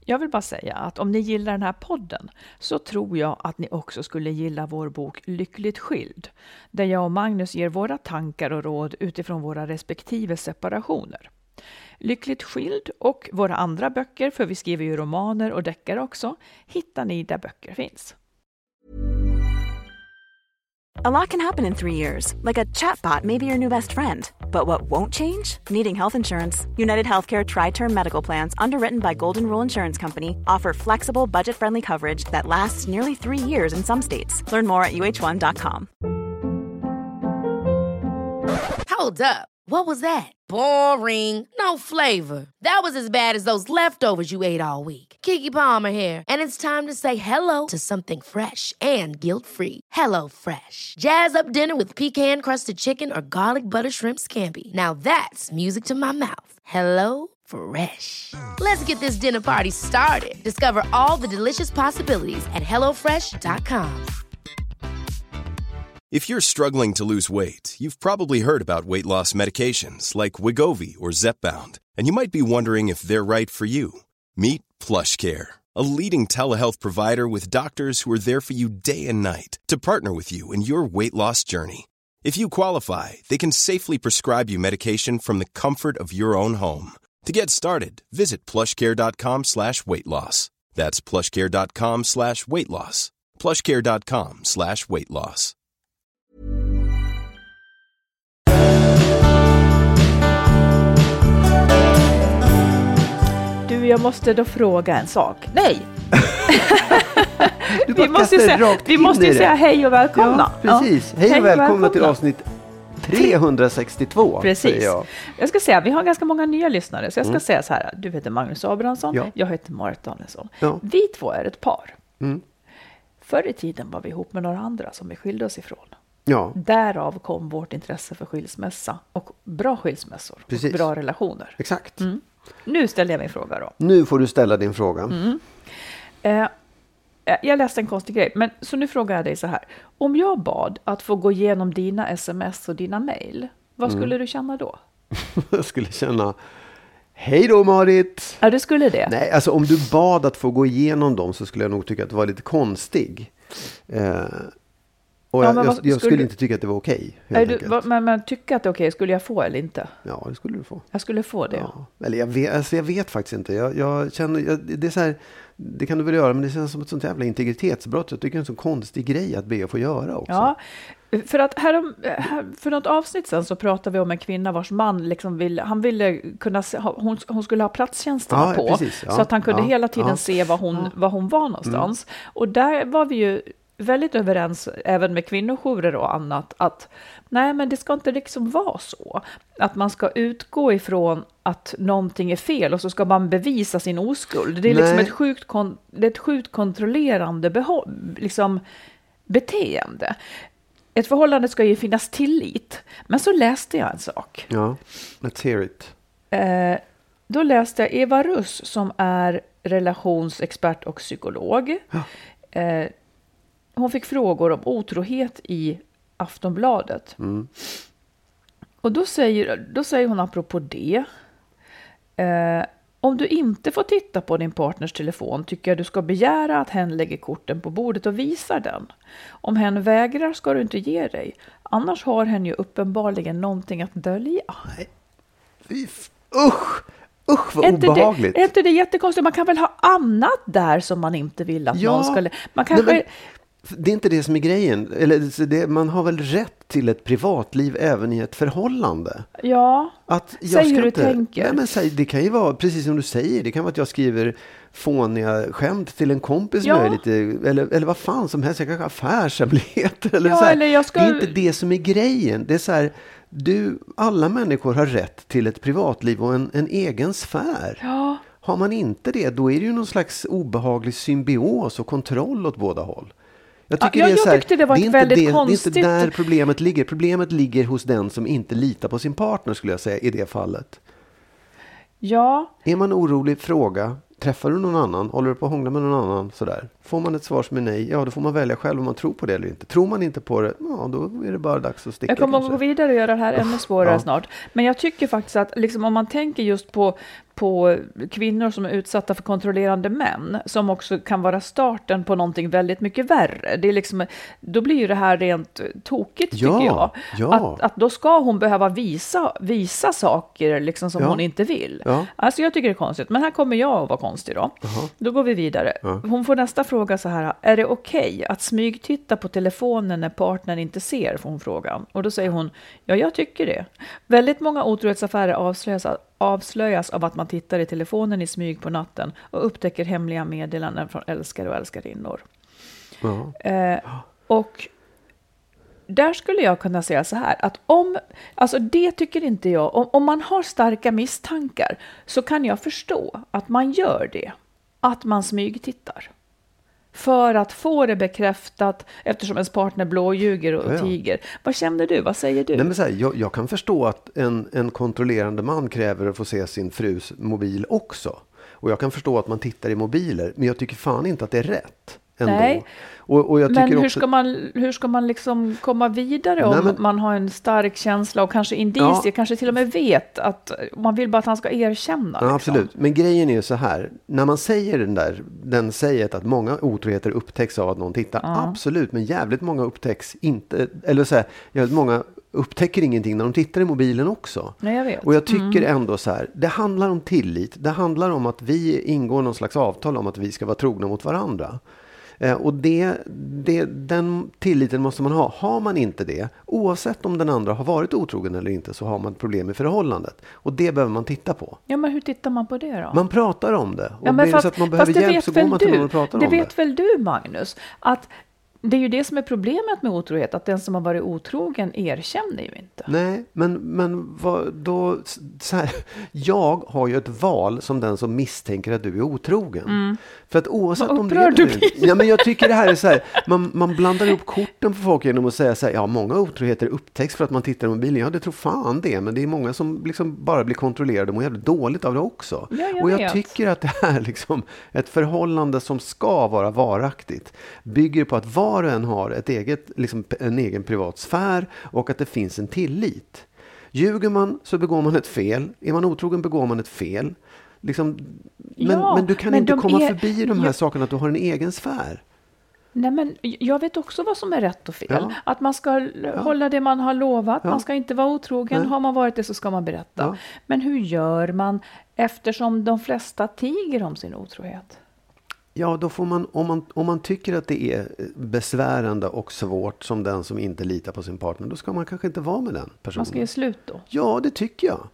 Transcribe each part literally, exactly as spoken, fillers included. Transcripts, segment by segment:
Jag vill bara säga att om ni gillar den här podden så tror jag att ni också skulle gilla vår bok Lyckligt skild, där jag och Magnus ger våra tankar och råd utifrån våra respektive separationer. Lyckligt skild och våra andra böcker, för vi skriver ju romaner och deckare också, hittar ni där böcker finns. A lot can happen in three years, like a chatbot may be your new best friend. But what won't change? Needing health insurance. United Healthcare Tri-Term Medical Plans, underwritten by Golden Rule Insurance Company, offer flexible, budget-friendly coverage that lasts nearly three years in some states. Learn more at U H one dot com. Hold up. What was that? Boring. No flavor. That was as bad as those leftovers you ate all week. Keke Palmer here, and it's time to say hello to something fresh and guilt-free. Hello Fresh. Jazz up dinner with pecan-crusted chicken or garlic butter shrimp scampi. Now that's music to my mouth. Hello Fresh. Let's get this dinner party started. Discover all the delicious possibilities at hello fresh dot com. If you're struggling to lose weight, you've probably heard about weight loss medications like Wegovy or Zepbound, and you might be wondering if they're right for you. Meet PlushCare, a leading telehealth provider with doctors who are there for you day and night to partner with you in your weight loss journey. If you qualify, they can safely prescribe you medication from the comfort of your own home. To get started, visit plushcare.com slash weight loss. That's plushcare.com slash weight loss. plushcare.com slash weight loss. Du, jag måste då fråga en sak. Nej! Du bara vi måste, kastar säga, rakt vi in måste i ju det. säga hej och välkomna. Ja, precis. Ja. Hej, Hej och och välkomna, välkomna till avsnitt trehundrasextiotvå. Precis. Jag. jag ska säga, vi har ganska många nya lyssnare. Så jag ska Mm. säga så här. Du heter Magnus Abrahamsson. Ja. Jag heter Marit Danielsson. Ja. Vi två är ett par. Mm. Förr i tiden var vi ihop med några andra som vi skilde oss ifrån. Ja, Därav kom vårt intresse för skilsmässa och bra skilsmässor. Precis. Och bra relationer. exakt. Mm. Nu ställer jag min fråga då. Nu får du ställa din fråga. Mm. Eh, jag läste en konstig grej, men så nu frågar jag dig så här. Om jag bad att få gå igenom dina sms och dina mejl, vad skulle Mm. du känna då? Jag skulle känna, hej då Marit! Ja, du skulle det. Nej, alltså om du bad att få gå igenom dem så skulle jag nog tycka att det var lite konstig. Eh, och Ja, jag, men jag, vad- jag skulle skulle- inte tycka att det var okej. Är helt du, enkelt. vad- men, men tycker att det är okej, skulle jag få eller inte? Ja, det skulle du få. Jag skulle få det. Ja. Eller jag vet, alltså jag vet faktiskt inte. Jag, jag känner, jag, det är så här, det kan du väl göra, men det känns som ett sånt jävla integritetsbrott. Jag tycker det är en sån konstig grej att be att få göra också. Ja, för att härom, här, för något avsnitt sen så pratade vi om en kvinna vars man liksom ville, han ville kunna se, ha- hon, hon skulle ha platstjänsterna Ja, på, precis, ja, så att han kunde ja, hela tiden ja. se var hon, Ja. var hon var någonstans. Och där var vi ju väldigt överens, även med kvinnojourer och annat, att nej, men det ska inte liksom vara så. Att man ska utgå ifrån att någonting är fel och så ska man bevisa sin oskuld. Det är liksom Nej. ett sjukt, kon, det är ett sjukt kontrollerande beho- liksom beteende. Ett förhållande ska ju finnas tillit. Men så läste jag en sak. Ja, let's hear it. Eh, då läste jag Eva Russ som är relationsexpert och psykolog. Ja. Eh, hon fick frågor om otrohet i Aftonbladet. Mm. Och då säger, då säger hon apropå det. Eh, om du inte får titta på din partners telefon tycker jag du ska begära att hen lägger korten på bordet och visar den. Om hen vägrar ska du inte ge dig. Annars har hen ju uppenbarligen någonting att dölja. Fy f- Usch! Usch vad Är inte obehagligt. Det, är inte det jättekonstigt? Man kan väl ha annat där som man inte vill att Ja. någon ska... Man kanske... Nej, men det är inte det som är grejen. Eller, så det, man har väl rätt till ett privatliv även i ett förhållande. Ja, Att jag säg ska hur du inte, tänker. Nej, men säg, det kan ju vara precis som du säger. Det kan vara att jag skriver fåniga skämt till en kompis som Ja. jag är lite, eller, eller vad fan som helst. Jag kanske har affärshemligheter. Eller Ja, så här. eller jag ska- Det är inte det som är grejen. Det är så här, du, alla människor har rätt till ett privatliv och en, en egen sfär. Ja, Har man inte det, då är det ju någon slags obehaglig symbios och kontroll åt båda håll. Jag, tycker Ja, det är jag så här, tyckte det var är ett inte väldigt det, konstigt- Det är inte där problemet ligger. Problemet ligger hos den som inte litar på sin partner, skulle jag säga, i det fallet. ja. Är man orolig, fråga. Träffar du någon annan? Håller du på att hångla med någon annan? Sådär. Får man ett svar som är nej, ja då får man välja själv om man tror på det eller inte. Tror man inte på det, ja då är det bara dags att sticka. Jag kommer att kanske. gå vidare och göra det här ännu svårare Ja. snart. Men jag tycker faktiskt att liksom, om man tänker just på på kvinnor som är utsatta för kontrollerande män, som också kan vara starten på någonting väldigt mycket värre. Det är liksom, då blir ju det här rent tokigt, Ja, tycker jag. ja. Att, att då ska hon behöva visa, visa saker liksom som Ja. hon inte vill. Ja. Alltså jag tycker det är konstigt, men här kommer jag att vara konstig då. Jaha. Då går vi vidare. Ja. Hon får nästa fråga så här: är det okej att smygtitta på telefonen när partnern inte ser? Får hon frågan. Och då säger hon: ja, jag tycker det. Väldigt många otrohetsaffärer avslöjas, avslöjas av att man tittar i telefonen i smyg på natten och upptäcker hemliga meddelanden från älskare och älskarinnor. Ja. Eh, och där skulle jag kunna säga så här, att om, alltså det tycker inte jag, om, om man har starka misstankar så kan jag förstå att man gör det, att man smygtittar. För att få det bekräftat, eftersom ens partner blåljuger och Ja, ja. tiger. Vad känner du? Vad säger du? Nej, men så här, jag, jag kan förstå att en, en kontrollerande man kräver att få se sin frus mobil också. Och jag kan förstå att man tittar i mobiler, men jag tycker fan inte att det är rätt ändå. Nej. Och, och jag Men tycker hur också, ska man, hur ska man liksom komma vidare om Nej, men- man har en stark känsla och kanske indicier, Ja. kanske till och med vet att man vill bara att han ska erkänna. Ja, liksom. absolut. Men grejen är ju så här. När man säger den där, den säger att många otroheter upptäcks av att någon tittar. Ja. Absolut, men jävligt många upptäcks inte. Eller så här, jävligt många upptäcker ingenting när de tittar i mobilen också. Nej, jag vet. Och jag tycker ändå så här, det handlar om tillit. Det handlar om att vi ingår någon slags avtal om att vi ska vara trogna mot varandra. Eh, och det, det, den tilliten måste man ha. Har man inte det, oavsett om den andra har varit otrogen eller inte, så har man ett problem i förhållandet. Och det behöver man titta på. Ja, men hur tittar man på det då? Man pratar om det. Och Ja, men blir det fast- så att man fast behöver det hjälp vet så går väl man till du. någon och pratar Det om vet det. väl du, Magnus, att det är ju det som är problemet med otrohet, att den som har varit otrogen erkänner ju inte. Nej, men, men vad, då, så här, jag har ju ett val som den som misstänker att du är otrogen. För att oavsett Vad om det upprörd är du det, ja, men jag tycker det här är så här, man, man blandar upp korten för folk genom att säga så här, ja, många otroheter upptäcks för att man tittar i mobilen. Ja, det tror fan det, men det är många som liksom bara blir kontrollerade och mår jävligt dåligt av det också. Ja, jag och jag vet. tycker att det här liksom, ett förhållande som ska vara varaktigt bygger på att var och en har ett eget, liksom, en egen privat sfär och att det finns en tillit. Ljuger man så begår man ett fel. Är man otrogen begår man ett fel. Liksom, men, Ja, men du kan men inte de komma är- förbi de här Ja. sakerna att du har en egen sfär. Nej, men jag vet också vad som är rätt och fel. Ja. Att man ska l- hålla det man har lovat. Ja. Man ska inte vara otrogen. Nej. Har man varit det så ska man berätta. Ja. Men hur gör man eftersom de flesta tiger om sin otrohet? Ja, då får man om, man, om man tycker att det är besvärande och svårt som den som inte litar på sin partner, då ska man kanske inte vara med den personen. Man ska ge slut då. Ja, det tycker jag.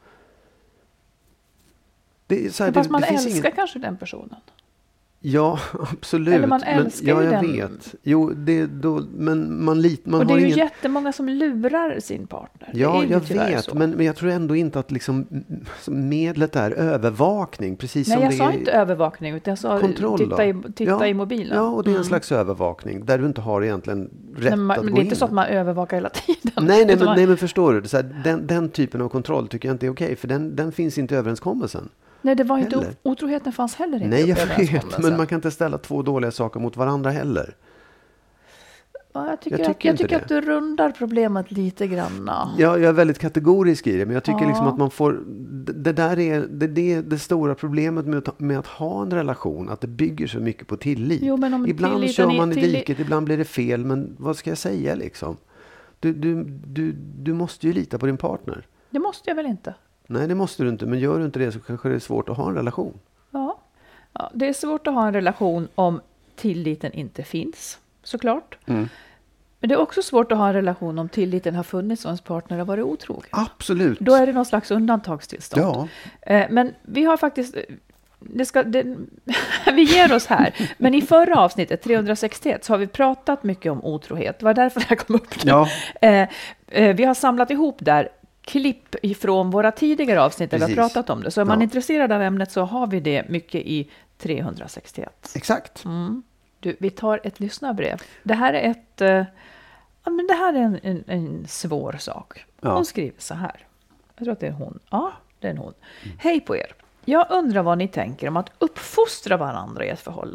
Det är så här, Fast det, man det finns älskar ingen... kanske den personen. Ja, absolut. Eller man men, älskar ja, ju jag den. vet. Jo, det, då, men man, lit, man Och det har är ju ingen... jättemånga som lurar sin partner. Ja, det är ju jag tyvärr vet. så. Men, men jag tror ändå inte att liksom, m- medlet är övervakning. Precis Nej, som jag det sa är inte övervakning, utan jag sa kontroll. titta, då. i, titta ja, i mobilen. Ja, och det är en Mm. slags övervakning där du inte har egentligen rätt Nej, men man, att men gå det är inte in. så att man övervakar hela tiden. Nej, nej, Utan men, man- nej, men förstår du? Så här, den, den typen av kontroll tycker jag inte är okej. För den, den finns inte i överenskommelsen. nej, det var inte, heller. otroheten fanns heller inte. Nej, jag uppe i vet. överenskommelsen. Men man kan inte ställa två dåliga saker mot varandra heller. Ja, jag tycker, Jag att, tycker jag inte tycker det. att du rundar problemet lite grann. Ja, jag är väldigt kategorisk i det, men jag tycker Ja. liksom att man får, det, det där är det, det, är det stora problemet med att, med att ha en relation, att det bygger så mycket på tillit. Jo, men om Ibland tilliten kör är- man i tillit- diket, ibland blir det fel, men vad ska jag säga liksom? Du, du, du, du måste ju lita på din partner. Det måste jag väl inte? Nej, det måste du inte, men gör du inte det så kanske det är svårt att ha en relation. Ja. Ja, det är svårt att ha en relation om tilliten inte finns, såklart. Mm. Men det är också svårt att ha en relation om tilliten har funnits och ens partner har varit otrogen. Absolut. Då är det någon slags undantagstillstånd. Ja, Eh, Men vi har faktiskt... Det ska, det, vi ger oss här. Men i förra avsnittet, trehundrasextioett, så har vi pratat mycket om otrohet. Det var därför det här kom upp nu. ja. Eh, eh, vi har samlat ihop där klipp ifrån våra tidigare avsnitt där vi har Precis. pratat om det. Så är man Ja. intresserad av ämnet så har vi det mycket i trehundrasextioett. Exakt. Mm. Du, vi tar ett lyssnarbrev. Det här är ett... Eh, ja, men det här är en, en, en svår sak. Ja. Hon skriver så här. Jag tror att det är hon. Ja, det är en hon. Hej på er. Jag undrar vad ni tänker om att uppfostra varandra i ett förhållande.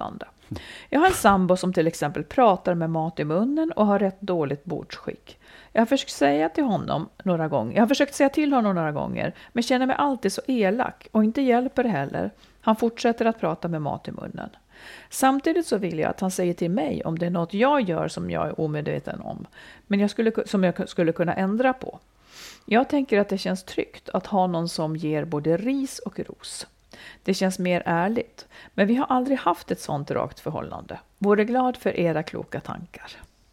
Jag har en sambo som till exempel pratar med mat i munnen och har rätt dåligt bordsskick. Jag har försökt säga till honom några gånger. Jag har försökt säga till honom några gånger, men känner mig alltid så elak och inte hjälper det heller. Han fortsätter att prata med mat i munnen. Samtidigt så vill jag att han säger till mig om det är något jag gör som jag är omedveten om, men jag skulle, som jag skulle kunna ändra på. Jag tänker att det känns tryggt att ha någon som ger både ris och ros. Det känns mer ärligt, men vi har aldrig haft ett sånt rakt förhållande. Vore glad för era kloka tankar.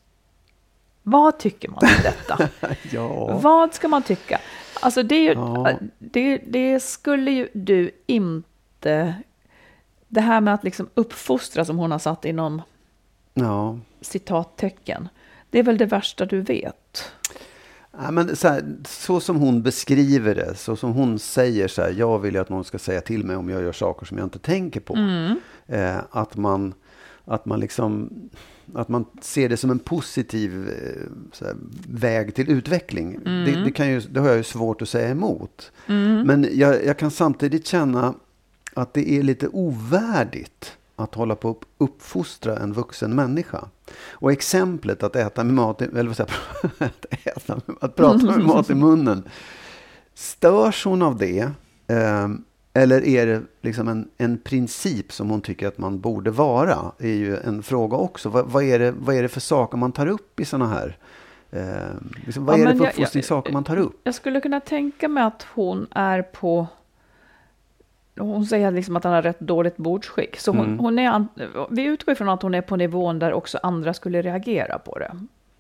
Vad tycker man om detta? Ja. Vad ska man tycka? Alltså det, är ju, Ja. det, det skulle ju du inte... Det här med att liksom uppfostra som hon har satt inom Ja. citattecken. Det är väl det värsta du vet. Ja, men så, här, så som hon beskriver det, så som hon säger så här, jag vill ju att någon ska säga till mig om jag gör saker som jag inte tänker på. Mm. Eh, att man att man liksom att man ser det som en positiv eh, så här, väg till utveckling. Mm. Det, det, kan ju, det har jag ju svårt att säga emot. Mm. Men jag, jag kan samtidigt känna att det är lite ovärdigt att hålla på att uppfostra en vuxen människa. Och exemplet att äta med mat i, eller vad säger jag, att, äta, att prata med mat i munnen. Störs hon av det? Eh, eller är det liksom en, en princip som hon tycker att man borde vara? Är ju en fråga också. Vad, vad, är, det, vad är det för saker man tar upp i såna här? Eh, liksom, vad Ja, är det men för jag- uppfostringssaker man tar upp? Jag skulle kunna tänka mig att hon är på... Hon säger liksom att han har rätt dåligt bordsskick. Så hon, Mm. hon är, an- vi utgår ifrån att hon är på nivån där också andra skulle reagera på det.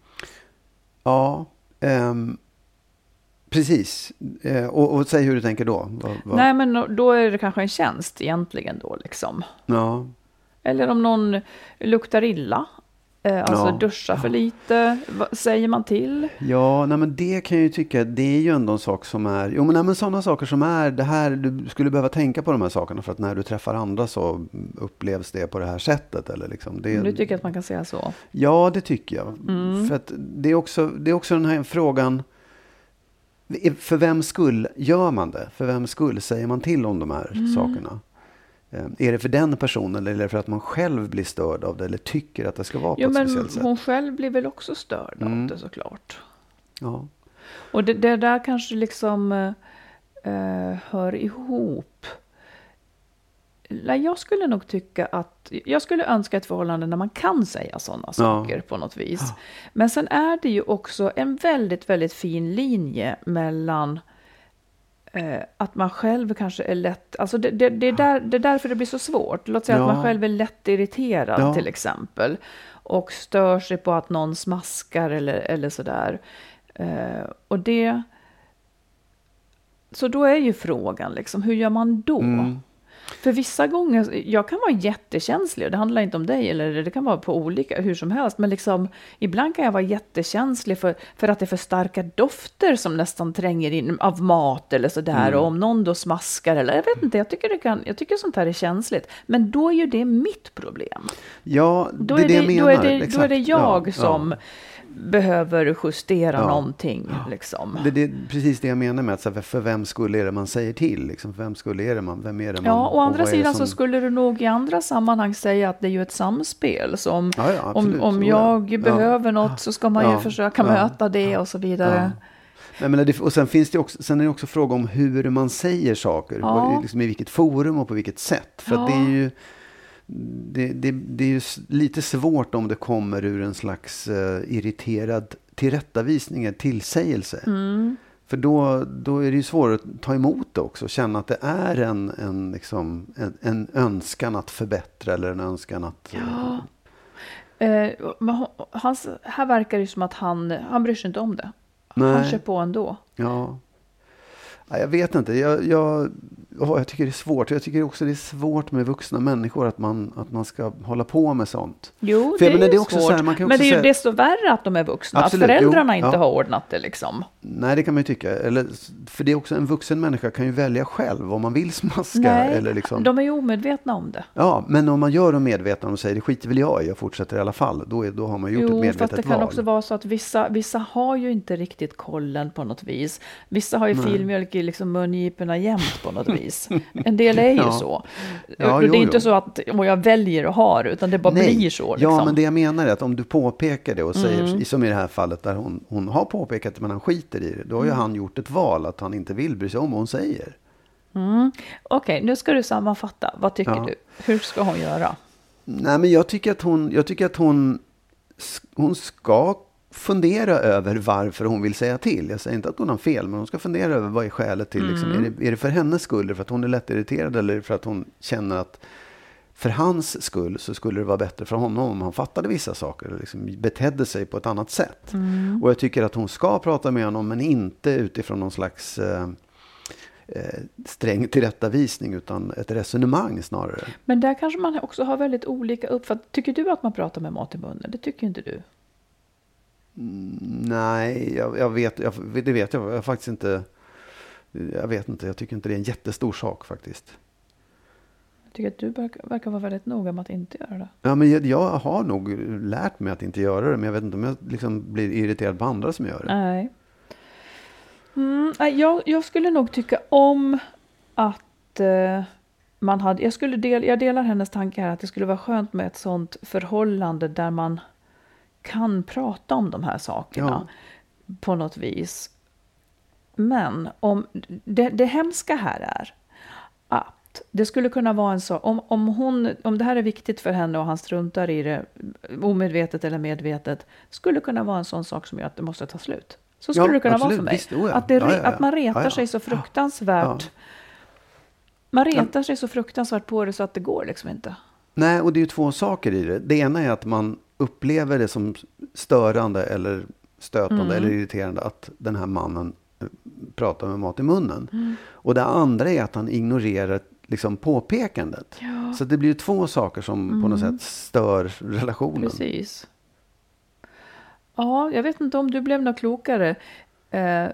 Ja, ehm, precis. Eh, och, och säg hur du tänker då. Vad, vad? Nej, men då är det kanske en tjänst egentligen då liksom. Ja. Eller om någon luktar illa. Eh, alltså Ja. duscha för lite. Vad säger man till? Ja, nej, men det kan jag ju tycka, det är ju ändå en sak som är, jo men, nej, men sådana saker som är, det här, du skulle behöva tänka på de här sakerna för att när du träffar andra så upplevs det på det här sättet. Eller liksom, det, Du tycker att man kan säga så? Ja, det tycker jag. Mm. För att det är, också, det är också den här frågan, för vem skull gör man det? För vem skull säger man till om de här Mm. sakerna? Eh, Är det för den personen eller är det för att man själv blir störd av det eller tycker att det ska vara på Jo, ett men speciellt sätt? hon själv blir väl också störd Mm. av det såklart. Ja. Och det, det där kanske liksom eh, hör ihop. Nej, jag skulle nog tycka att... Jag skulle önska ett förhållande när man kan säga sådana saker på något vis. Men sen är det ju också en väldigt, väldigt fin linje mellan... Eh, att man själv kanske är lätt... Alltså det, det, det, är där, det är därför det blir så svårt. Låt säga Ja. att man själv är lätt irriterad Ja. till exempel. Och stör sig på att någon smaskar eller, eller sådär. Eh, och det... Så då är ju frågan liksom, hur gör man då? Mm. För vissa gånger, jag kan vara jättekänslig, och det handlar inte om dig, eller det kan vara på olika, hur som helst, men liksom, ibland kan jag vara jättekänslig för, för att det är för starka dofter som nästan tränger in av mat eller sådär, Mm. och om någon då smaskar, eller jag vet inte, jag tycker, det kan, jag tycker sånt här är känsligt, men då är ju det mitt problem. Ja, Då det är är det, det jag menar. då är det, då är Exakt. det jag Ja, som ja. behöver justera Ja. någonting, liksom. Det, det är precis det jag menar med att så här, för vem skulle är det man säger till? Liksom, för vem skulle är det man? Vem är det man? Ja, å andra vad är det sidan som- så skulle du nog i andra sammanhang säga att det är ju ett samspel. Så om, Ja, ja, absolut. om, om Så, ja. jag behöver något så ska man ju Ja. försöka Ja. möta det och så vidare. Nej, men det, och sen finns det också, sen är det också fråga om hur man säger saker. Ja. Och liksom i vilket forum och på vilket sätt. För att det är ju det, det, det är ju s- lite svårt om det kommer ur en slags uh, irriterad tillrättavisning, en tillsägelse. Mm. För då, då är det ju svårt att ta emot det också. Känna att det är en, en, liksom, en, en önskan att förbättra eller en önskan att... Ja. Eh, men hon- hans, här verkar det ju som att han, han bryr sig inte om det. Han Nej. kör på ändå. Ja. Ja, jag vet inte. Jag, jag, åh, jag tycker det är svårt. Jag tycker också det är svårt med vuxna människor att man, att man ska hålla på med sånt. Jo, För det jag menar, är det ju är också svårt. så här, man kan men också det är ju säga- desto värre att de är vuxna. Absolut, att föräldrarna jo, inte ja. har ordnat det liksom. Nej, det kan man ju tycka. Eller, för det är också en vuxen människa kan ju välja själv om man vill smaska. Nej, eller liksom. de är ju omedvetna om det. Ja, men om man gör dem medvetna och säger det skiter väl jag i, jag fortsätter i alla fall. Då, är, då har man gjort ett Jo, medvetet fast det kan val. också vara så att vissa, vissa har ju inte riktigt kollen på något vis. Vissa har ju Nej. filmjölk i, i liksom mungiporna jämt på något vis. En del är ju Ja. så. Ja, det är jo, inte jo. så att och jag väljer att ha det, utan det bara Nej. blir så. Liksom. Ja, men det jag menar är att om du påpekar det och säger, Mm. som i det här fallet där hon, hon har påpekat men han skiter i det, då har ju Mm. han gjort ett val att han inte vill bry sig om vad hon säger. Mm. Okej, nu ska du sammanfatta. Vad tycker Ja. du? Hur ska hon göra? Nej, men jag tycker att hon, jag tycker att hon, hon ska fundera över varför hon vill säga till. Jag säger inte att hon har fel, men hon ska fundera över vad är skälet till. Liksom, är, det, är det för hennes skull, för att hon är lätt irriterad, eller för att hon känner att för hans skull så skulle det vara bättre för honom om han fattade vissa saker och liksom betedde sig på ett annat sätt. Mm. Och jag tycker att hon ska prata med honom, men inte utifrån någon slags eh, eh, sträng tillrättavisning, utan ett resonemang snarare. Men där kanske man också har väldigt olika uppfattning. Tycker du att man pratar med mat i munnen? Det tycker inte du. Mm, nej, jag, jag vet, jag, det vet jag, jag faktiskt inte. Jag vet inte, jag tycker inte det är en jättestor sak faktiskt. Jag tycker att du verkar, verkar vara väldigt noga med att inte göra det. Ja, men jag, jag har nog lärt mig att inte göra det, men jag vet inte om jag liksom blir irriterad på andra som gör det. Nej. Mm, nej, jag, jag skulle nog tycka om att eh, man hade, jag, skulle del, jag delar hennes tanke här att det skulle vara skönt med ett sånt förhållande där man kan prata om de här sakerna på något vis. Men om det, det hemska här är att det skulle kunna vara en sak, om, om, hon, om det här är viktigt för henne och han struntar i det omedvetet eller medvetet, skulle kunna vara en sån sak som gör att det måste ta slut. Så skulle Ja, det kunna absolut, vara för mig. visst, oh ja. Att, det, Ja, ja, ja. att man retar Ja, ja. sig så fruktansvärt. Ja. Man retar sig så fruktansvärt på det så att det går liksom inte. Nej, och det är ju två saker i det. Det ena är att man upplever det som störande eller stötande Mm. eller irriterande att den här mannen eh, pratar med mat i munnen. Mm. Och det andra är att han ignorerar liksom påpekandet. Ja. Så det blir ju två saker som på något sätt stör relationen. Precis. Ja, jag vet inte om du blev något klokare. Eh,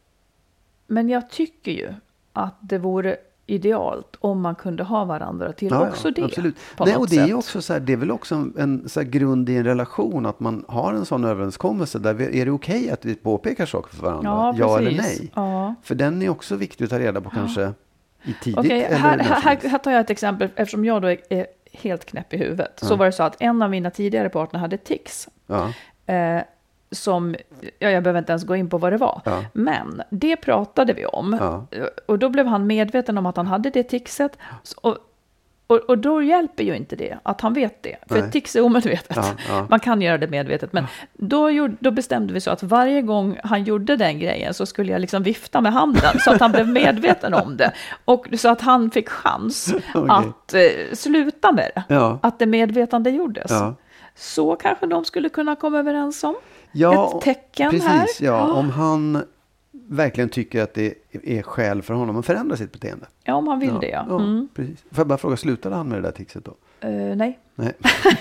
men jag tycker ju att det vore idealt om man kunde ha varandra till Ja, också ja, det. absolut. På Nej, något och det är sätt. också så här, det är väl också en, en så här grund i en relation att man har en sån överenskommelse där vi, är det okej att vi påpekar saker för varandra? Ja, eller precis. nej? Ja. För den är också viktig att ta reda på kanske i tidigt. Okej, eller här, när som här, helst. här tar jag ett exempel eftersom jag då är, är helt knäpp i huvudet. Så var det så att en av mina tidigare partner hade tics. Ja, Eh, som, ja, jag behöver inte ens gå in på vad det var. Ja. Men det pratade vi om. Ja. Och då blev han medveten om att han hade det ticset. Och, och, och då hjälper ju inte det att han vet det. För Nej. ett tics är omedvetet. Ja, ja. Man kan göra det medvetet. Men då, gjorde, då bestämde vi så att varje gång han gjorde den grejen så skulle jag liksom vifta med handen. Så att han blev medveten om det. Och så att han fick chans Okej. att eh, sluta med det. Ja. Att det medvetande gjordes. Ja. Så kanske de skulle kunna komma överens om. Ja, Ett tecken precis, här. Ja, om han verkligen tycker att det är skäl för honom att förändra sitt beteende. Ja, om han vill Ja, det, ja. ja, Mm. precis. Får jag bara fråga, slutade han med det där tixet då? Eh, nej, Nej.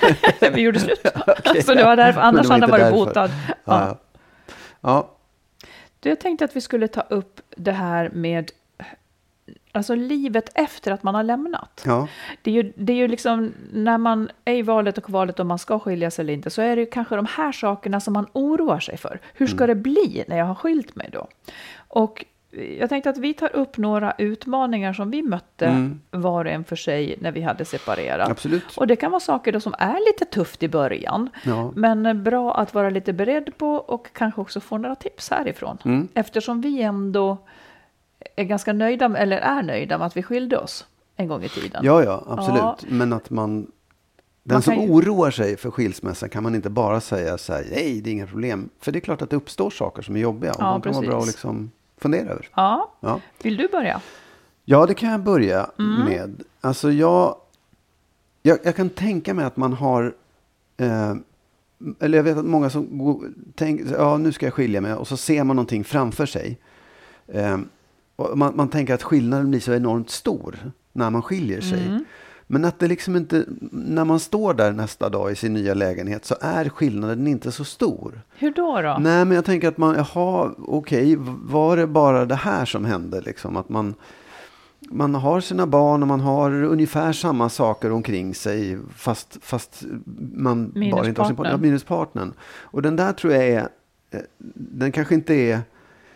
vi gjorde slut. Så det var därför, annars Men hade det han var varit inte därför. botad. Ja. Ja. Ja. Du, jag tänkte att vi skulle ta upp det här med alltså livet efter att man har lämnat. Ja. Det är ju, det är ju liksom när man är i valet och valet om man ska skiljas eller inte, så är det ju kanske de här sakerna som man oroar sig för. Hur ska det bli när jag har skilt mig då? Och jag tänkte att vi tar upp några utmaningar som vi mötte Mm. var och en för sig när vi hade separerat. Absolut. Och det kan vara saker då som är lite tufft i början, Ja. men bra att vara lite beredd på och kanske också få några tips härifrån. Mm. Eftersom vi ändå är ganska nöjda, eller är nöjda med att vi skilde oss en gång i tiden. Ja, ja, absolut. Ja. Men att man... Den Man som kan ju- oroar sig för skilsmässa kan man inte bara säga så här, nej, det är inga problem. För det är klart att det uppstår saker som är jobbiga. Och Ja, de kan vara bra att precis. liksom fundera över. Ja. Ja. Vill du börja? Ja, det kan jag börja Mm. med. Alltså jag, jag, jag kan tänka mig att man har, eh, eller jag vet att många som går, tänker, ja nu ska jag skilja mig, och så ser man någonting framför sig. Eh, och man, man tänker att skillnaden blir så enormt stor när man skiljer sig. Mm. Men att det liksom inte, när man står där nästa dag i sin nya lägenhet så är skillnaden inte så stor. Hur då då? Nej, men jag tänker att man, jaha, okej, var det bara det här som hände? Liksom? Att man, man har sina barn och man har ungefär samma saker omkring sig, fast, fast man bara inte har sin partner. Ja, minuspartnern. Och den där tror jag är, eh, den kanske inte är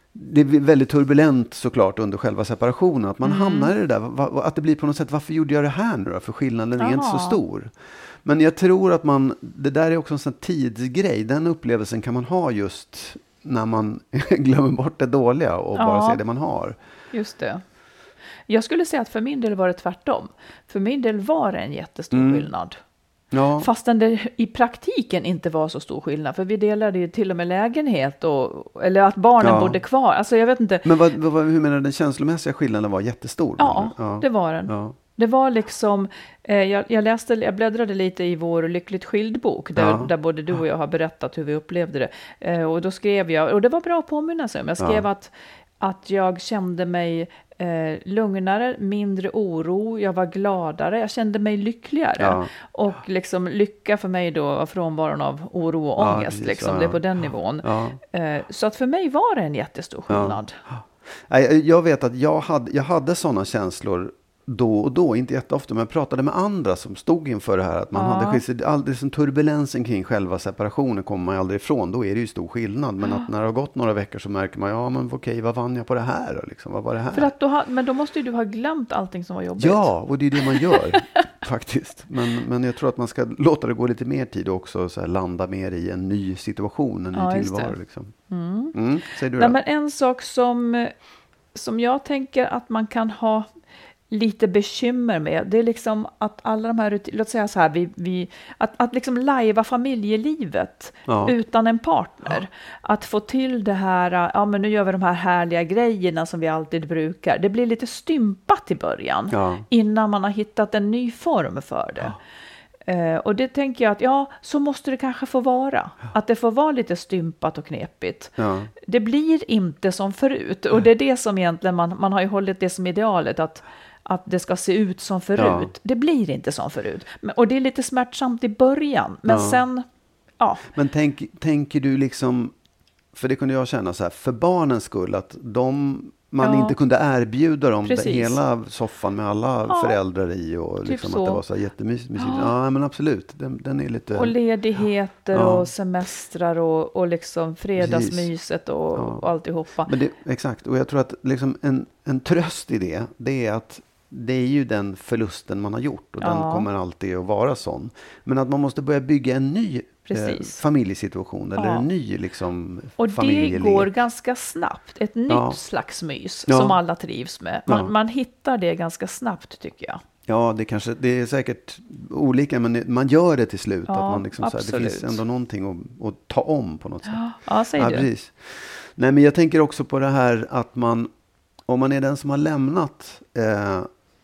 det är väldigt turbulent såklart under själva separationen. Att man mm. hamnar i det där. Va, att det blir på något sätt, varför gjorde jag det här nu då? För skillnaden är inte så stor. Men jag tror att man, det där är också en sån tidsgrej. Den upplevelsen kan man ha just när man glömmer bort det dåliga och ja. bara ser det man har. Just det. Jag skulle säga att för min del var det tvärtom. För min del var det en jättestor mm. skillnad. Ja. Fastän det i praktiken inte var så stor skillnad. För vi delade ju till och med lägenhet. Och, eller att barnen ja. bodde kvar. Alltså jag vet inte. Men vad, vad, hur menar du, den känslomässiga skillnaden var jättestor? Ja, ja. det var den. Ja. Det var liksom, eh, jag, jag läste, jag bläddrade lite i vår Lyckligt skild-bok. Där, ja. där både du och jag har berättat hur vi upplevde det. Eh, och då skrev jag, och det var bra att påminna sig om. Jag skrev ja. att, att jag kände mig Eh, lugnare, mindre oro, jag var gladare, jag kände mig lyckligare. Ja. Och liksom lycka för mig då var frånvaron av oro och ångest. Ja, precis, liksom. Ja. Det är på den nivån. Ja. Eh, så att för mig var det en jättestor skillnad. Ja. Jag vet att jag hade, jag hade sådana känslor då och då, inte jätteofta, men jag pratade med andra som stod inför det här, att man ja. hade skilt, aldrig som turbulensen kring själva separationen kommer man aldrig ifrån, då är det ju stor skillnad, men ja. att när det har gått några veckor så märker man, ja men okej, vad vann jag på det här då, liksom, vad var det här? För att då ha, men då måste ju du ha glömt allting som var jobbigt. Ja, och det är det man gör faktiskt, men, men jag tror att man ska låta det gå lite mer tid också, så här, landa mer i en ny situation, en ny ja, tillvaro liksom. Mm. Mm, säger du Nej, men en sak som, som jag tänker att man kan ha lite bekymmer med, det är liksom att alla de här, låt säga så här, vi, vi, att, att liksom lajva familjelivet ja. utan en partner. Ja. Att få till det här, ja men nu gör vi de här härliga grejerna som vi alltid brukar. Det blir lite stympat i början ja. innan man har hittat en ny form för det. Ja. Uh, och det tänker jag att ja, så måste det kanske få vara. Ja. Att det får vara lite stympat och knepigt. Ja. Det blir inte som förut. Och det är det som egentligen, man, man har ju hållit det som idealet, att att det ska se ut som förut. Ja. Det blir inte som förut. Och det är lite smärtsamt i början. Men ja. sen, ja. Men tänk, tänker du liksom, för det kunde jag känna så här, för barnens skull, att de, man ja. inte kunde erbjuda dem det, hela soffan med alla ja. föräldrar i och typ liksom att det var så jättemysigt. Ja. ja, men absolut. Den, den är lite... Och ledigheter ja. och semestrar och, och liksom fredagsmyset och, ja. och alltihopa. Men det, exakt, och jag tror att liksom en, en tröst i det, det är att det är ju den förlusten man har gjort och ja. den kommer alltid att vara sån. Men att man måste börja bygga en ny eh, familjesituation eller ja. en ny liksom, och familjeled. Det går ganska snabbt. Ett nytt ja. slags mys ja. som alla trivs med. Man, ja. man hittar det ganska snabbt tycker jag. Ja, det, kanske, det är säkert olika, men man gör det till slut. Ja, att man liksom, så här, det finns ändå någonting att, att ta om på något sätt. Ja, ja säg ja, det. Precis. Nej, men jag tänker också på det här att man, om man är den som har lämnat eh,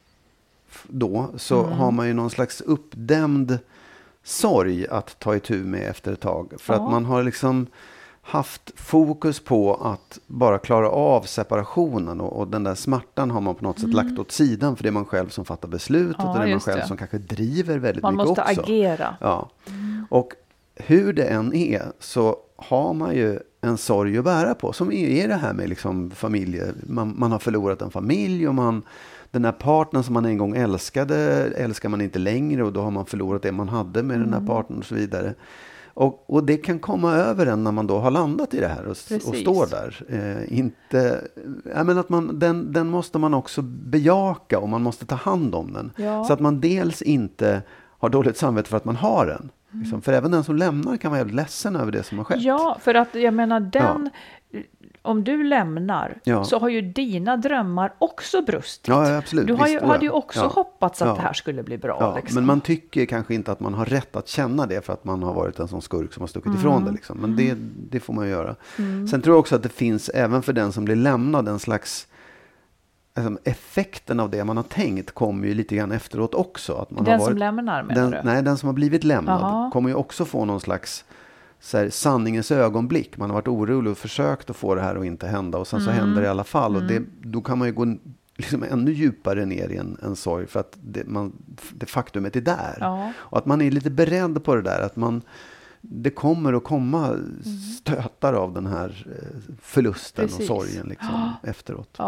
då, så mm. har man ju någon slags uppdämd sorg att ta itu med efter ett tag. För ja. att man har liksom haft fokus på att bara klara av separationen och, och den där smärtan har man på något sätt mm. lagt åt sidan, för det är man själv som fattar beslutet ja, och det är man själv det. som kanske driver väldigt man mycket också. Man måste agera. Ja. Mm. Och hur det än är så har man ju en sorg att bära på, som är det här med liksom familje. Man, man har förlorat en familj och man, den här partnern som man en gång älskade älskar man inte längre och då har man förlorat det man hade med mm. den här partnern och så vidare. Och, och det kan komma över en när man då har landat i det här och, och står där. Eh, inte, jag menar att man, den, den måste man också bejaka och man måste ta hand om den. Ja. Så att man dels inte har dåligt samvete för att man har den. Mm. Liksom, för även den som lämnar kan vara jävligt ledsen över det som har skett. Ja, för att jag menar den... Ja. Om du lämnar ja. så har ju dina drömmar också brustit. Ja, absolut. Du har ju, Visst, hade ju också ja. hoppats att ja. det här skulle bli bra. Ja, liksom. Men man tycker kanske inte att man har rätt att känna det för att man har varit en sån skurk som har stuckit mm. ifrån det. Liksom. Men det, det får man ju göra. Mm. Sen tror jag också att det finns, även för den som blir lämnad, en slags alltså, effekten av det man har tänkt kommer ju lite grann efteråt också. Att man den har varit, som lämnar menar den, du? Nej, den som har blivit lämnad Aha. kommer ju också få någon slags så här, sanningens ögonblick. Man har varit orolig och försökt att få det här att inte hända och sen mm. så händer det i alla fall. Mm. Och det, då kan man ju gå liksom ännu djupare ner i en, en sorg för att det, man, det faktumet är där. Ja. Och att man är lite beredd på det där. Att man, det kommer att komma stötar av den här förlusten Precis. och sorgen liksom, ja. efteråt. Ja.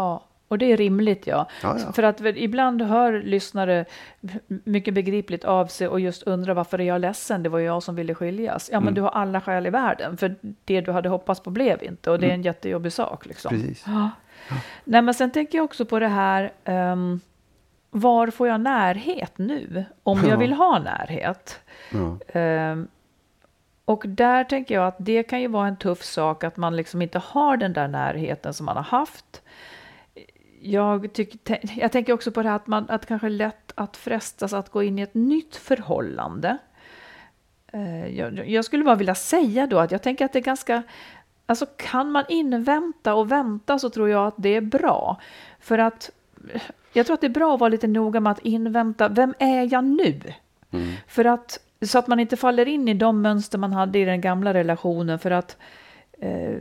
Och det är rimligt, ja. Ja, ja. För att ibland hör lyssnare mycket begripligt av sig och just undrar varför är jag ledsen? Det var jag som ville skiljas. Ja, men Mm. du har alla skäl i världen. För det du hade hoppats på blev inte. Och det är en jättejobbig sak. Liksom. Precis. Ja. Nej, men sen tänker jag också på det här. Um, var får jag närhet nu? Om jag vill ha närhet. Ja. Um, och där tänker jag att det kan ju vara en tuff sak. Att man liksom inte har den där närheten som man har haft. Jag, tycker, jag tänker också på det här att man att kanske är lätt att frestas att gå in i ett nytt förhållande. Jag, jag skulle bara vilja säga då att jag tänker att det är ganska, alltså kan man invänta och vänta så tror jag att det är bra. För att jag tror att det är bra att vara lite noga med att invänta, vem är jag nu? Mm. För att, så att man inte faller in i de mönster man hade i den gamla relationen, för att eh,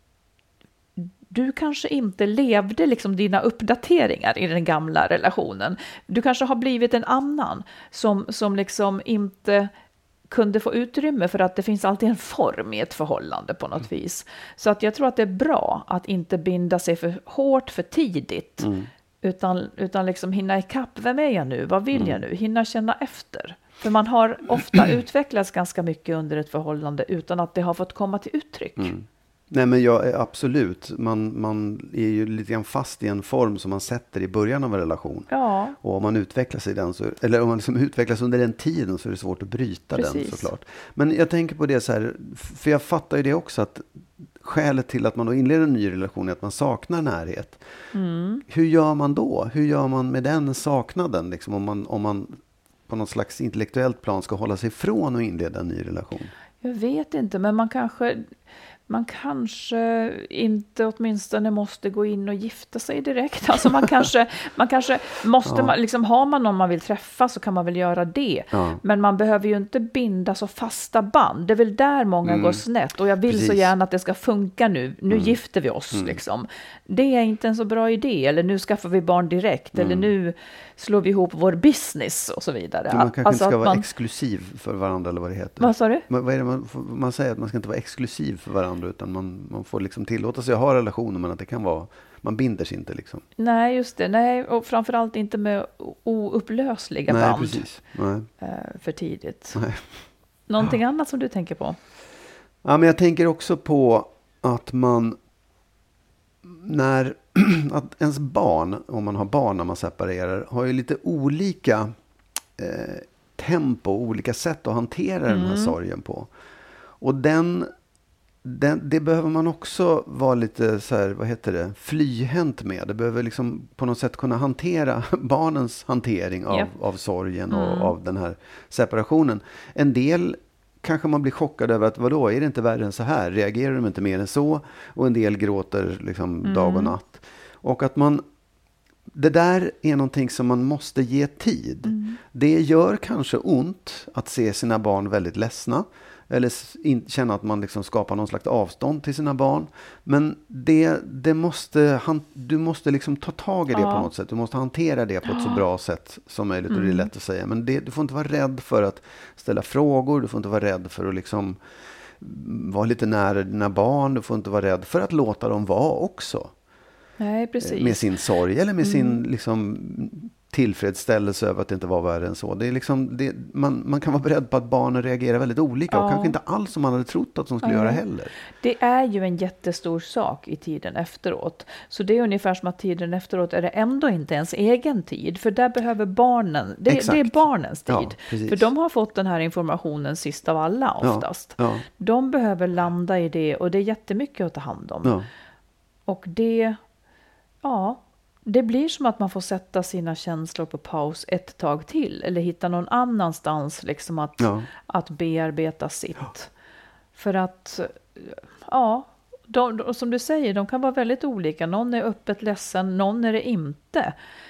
du kanske inte levde liksom dina uppdateringar i den gamla relationen. Du kanske har blivit en annan som, som liksom inte kunde få utrymme, för att det finns alltid en form i ett förhållande på något mm. vis. Så att jag tror att det är bra att inte binda sig för hårt för tidigt. Mm. Utan, utan liksom hinna ikapp. Vem är jag nu? Vad vill mm. jag nu? Hinna känna efter. För man har ofta utvecklats ganska mycket under ett förhållande utan att det har fått komma till uttryck. Mm. Nej, men jag är absolut. Man, man är ju lite grann fast i en form som man sätter i början av en relation. Ja. Och om man utvecklas i den så, eller om man liksom utvecklas under den tiden, så är det svårt att bryta Precis. Den såklart. Men jag tänker på det så här, för jag fattar ju det också, att skälet till att man då inleder en ny relation är att man saknar närhet. Mm. Hur gör man då? Hur gör man med den saknaden? Liksom, om man, om man på något slags intellektuellt plan ska hålla sig ifrån och inleda en ny relation? Jag vet inte, men man kanske... Man kanske inte åtminstone måste gå in och gifta sig direkt. Alltså man kanske, man kanske måste, ja. liksom, har man någon man vill träffa så kan man väl göra det. Ja. Men man behöver ju inte binda så fasta band. Det är väl där många mm. går snett. Och jag vill Precis. Så gärna att det ska funka nu. Nu mm. gifter vi oss. Mm. Liksom. Det är inte en så bra idé. Eller nu skaffar vi barn direkt. Mm. Eller nu slår vi ihop vår business och så vidare. Så man kanske alltså inte ska vara man... exklusiv för varandra, eller vad det heter. Vad sa du? Men, vad är det man, man säger att man ska inte vara exklusiv för varandra, utan man, man får liksom tillåta sig att ha relationer, men att det kan vara, man binder sig inte liksom. Nej, just det. Nej, och framförallt inte med oupplösliga Nej, band. Precis. Nej. För tidigt. Nej. Någonting ja. annat som du tänker på? Ja, men jag tänker också på att man när att ens barn, om man har barn när man separerar, har ju lite olika eh, tempo, olika sätt att hantera mm. den här sorgen på. Och den, den, det behöver man också vara lite så här, vad heter det, flyhänt med. Det behöver liksom på något sätt kunna hantera barnens hantering av, yep. av sorgen och mm. av den här separationen. En del kanske man blir chockad över att vadå, är det inte värre än så här? Reagerar de inte mer än så? Och en del gråter liksom mm. dag och natt. Och att man, det där är någonting som man måste ge tid. Mm. Det gör kanske ont att se sina barn väldigt ledsna. Eller in, känna att man liksom skapar någon slags avstånd till sina barn. Men det, det måste, han, du måste liksom ta tag i det ja. på något sätt. Du måste hantera det på ett så bra sätt som möjligt. Mm. Och det är lätt att säga. Men det, du får inte vara rädd för att ställa frågor. Du får inte vara rädd för att liksom vara lite nära dina barn. Du får inte vara rädd för att låta dem vara också. Nej, precis. Med sin sorg eller med mm. sin liksom tillfredsställelse över att det inte var värre än så. Det är liksom, det, man, man kan vara beredd på att barnen reagerar väldigt olika. Ja. Och kanske inte alls som man hade trott att de skulle ja. göra heller. Det är ju en jättestor sak i tiden efteråt. Så det är ungefär som att tiden efteråt är det ändå inte ens egen tid. För där behöver barnen, det, det är barnens tid. Ja, för de har fått den här informationen sist av alla oftast. Ja. Ja. De behöver landa i det och det är jättemycket att ta hand om. Ja. Och det, ja... Det blir som att man får sätta sina känslor på paus ett tag till. Eller hitta någon annanstans liksom att, ja. att bearbeta sitt. Ja. För att, ja, de, de, som du säger, de kan vara väldigt olika. Någon är öppet ledsen, någon är det inte.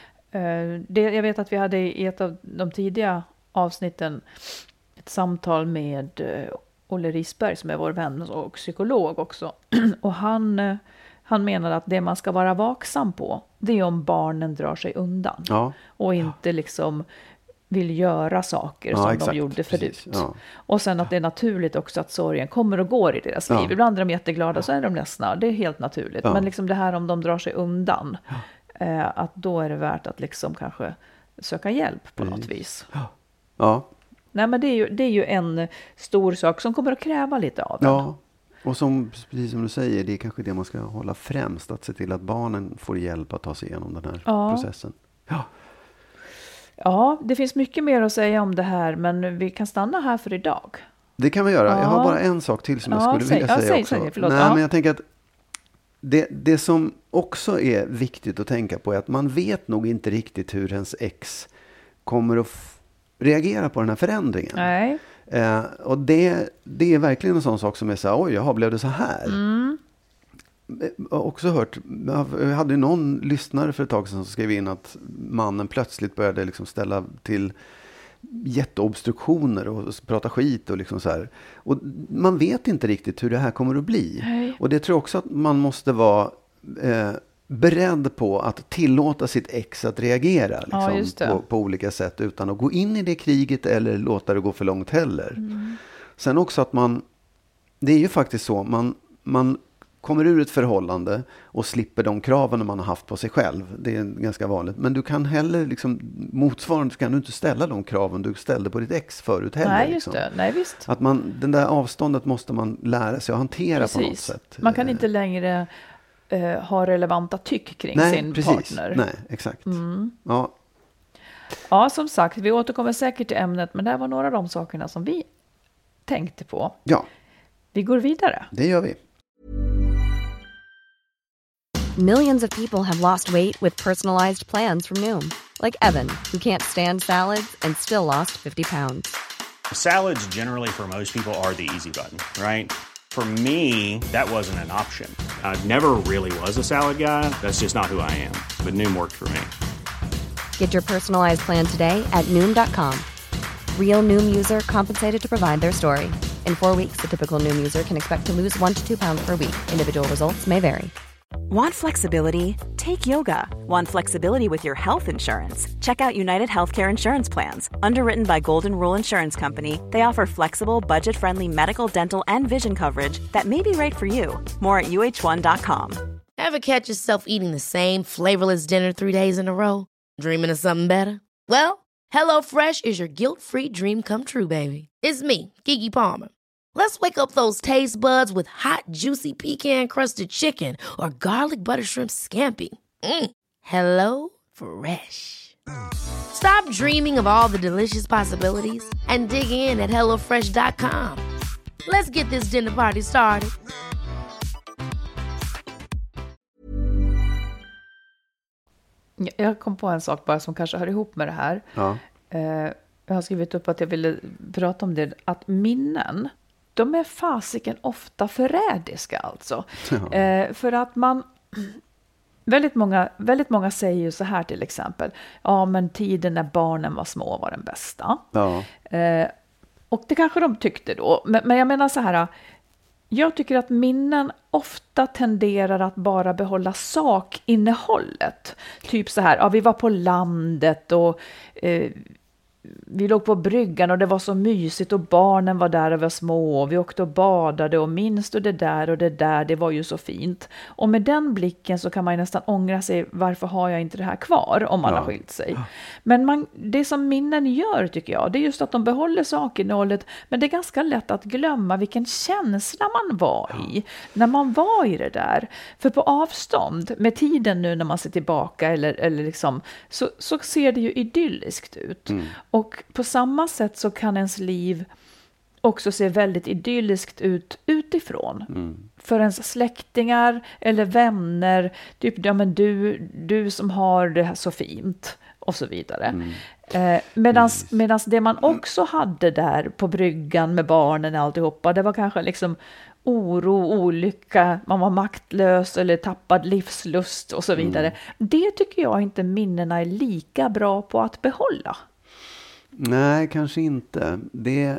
Det, jag vet att vi hade i ett av de tidiga avsnitten ett samtal med Olle Risberg som är vår vän och psykolog också. Och han... Han menade att det man ska vara vaksam på, det är om barnen drar sig undan. Ja. Och inte liksom vill göra saker ja, som exakt. de gjorde förut. Ja. Och sen att det är naturligt också att sorgen kommer och går i deras liv. Ja. Ibland är de jätteglada, så är de ledsna. Det är helt naturligt. Ja. Men liksom det här om de drar sig undan. Ja. eh, att då är det värt att liksom kanske söka hjälp på Precis. något vis. Ja. Ja. Nej, men det är, ju, det är ju en stor sak som kommer att kräva lite av en. Ja, och som, precis som du säger, det är kanske det man ska hålla främst. Att se till att barnen får hjälp att ta sig igenom den här Ja. processen. Ja. Ja, det finns mycket mer att säga om det här, men vi kan stanna här för idag. Det kan vi göra. Ja. Jag har bara en sak till som jag Ja, skulle säg- vilja ja, säga säg, också. säg, förlåt. Nej, Ja. men jag tänker att det, det som också är viktigt att tänka på är att man vet nog inte riktigt hur ens ex kommer att f- reagera på den här förändringen. Nej. Eh, och det, det är verkligen en sån sak som är så här, oj, jaha, blev det så här? Mm. Jag har också hört, jag hade ju någon lyssnare för ett tag sedan som skrev in att mannen plötsligt började liksom ställa till jätteobstruktioner och prata skit och liksom så här. Och man vet inte riktigt hur det här kommer att bli. Nej. Och det tror jag också att man måste vara eh, beredd på att tillåta sitt ex att reagera liksom, Ja, just det. på, på olika sätt utan att gå in i det kriget eller låta det gå för långt heller. Mm. Sen också att man, det är ju faktiskt så, man, man kommer ur ett förhållande och slipper de kraven man har haft på sig själv. Det är ganska vanligt. Men du kan heller, liksom, motsvarande kan du inte ställa de kraven du ställde på ditt ex förut heller. Nej, just liksom. det. Nej, visst. Att man, den där avståndet måste man lära sig att hantera Precis. på något sätt. Man kan inte längre eh, ha relevanta tyck kring Nej, sin precis. partner. Nej, exakt. Mm. Ja, Ja, som sagt, vi återkommer säkert till ämnet, men det här var några av de sakerna som vi tänkte på. ja, Vi går vidare. det gör vi. Millions of people have lost weight with personalized plans from Noom. Like Evan, who can't stand salads and still lost fifty pounds. Salads generally for most people are the easy button, right? For me, that wasn't an option. I never really was a salad guy. That's just not who I am. But Noom worked for me. Get your personalized plan today at Noom dot com. Real Noom user compensated to provide their story. In four weeks, the typical Noom user can expect to lose one to two pounds per week. Individual results may vary. Want flexibility? Take yoga. Want flexibility with your health insurance? Check out United Healthcare Insurance Plans. Underwritten by Golden Rule Insurance Company, they offer flexible, budget-friendly medical, dental, and vision coverage that may be right for you. More at U H one dot com. Ever catch yourself eating the same flavorless dinner three days in a row? Dreaming of something better? Well, HelloFresh is your guilt-free dream come true, baby. It's me, Keke Palmer. Let's wake up those taste buds with hot, juicy pecan-crusted chicken or garlic butter shrimp scampi. Mm. Hello Fresh. Stop dreaming of all the delicious possibilities and dig in at hello fresh dot com. Let's get this dinner party started. Jag kom på en sak bara som kanske hör ihop med det här. Ja. Eh, jag har skrivit upp att jag ville prata om det. Att minnen, de är fasiken ofta förrädiska alltså. Ja. Eh, för att man... Väldigt många, väldigt många säger ju så här till exempel. Ja, men tiden när barnen var små var den bästa. Ja. Eh, och det kanske de tyckte då. Men, men jag menar så här. Jag tycker att minnen ofta tenderar att bara behålla sakinnehållet. Typ så här, ja, vi var på landet och eh, vi låg på bryggan och det var så mysigt och barnen var där och var små och vi åkte och badade och minns du det där och det där, det var ju så fint. Och med den blicken så kan man ju nästan ångra sig, varför har jag inte det här kvar om man Ja. har skilt sig. Men man, det som minnen gör tycker jag, det är just att de behåller sakinnehållet, men det är ganska lätt att glömma vilken känsla man var i när man var i det där. För på avstånd, med tiden nu när man ser tillbaka eller, eller liksom, så, så ser det ju idylliskt ut. Mm. Och på samma sätt så kan ens liv också se väldigt idylliskt ut utifrån. Mm. För ens släktingar eller vänner, typ ja, men du, du som har det här så fint och så vidare. Mm. Eh, medans, medans det man också hade där på bryggan med barnen och alltihopa, det var kanske liksom oro, olycka, man var maktlös eller tappad livslust och så vidare. Mm. Det tycker jag inte minnena är lika bra på att behålla. Nej, kanske inte. Det,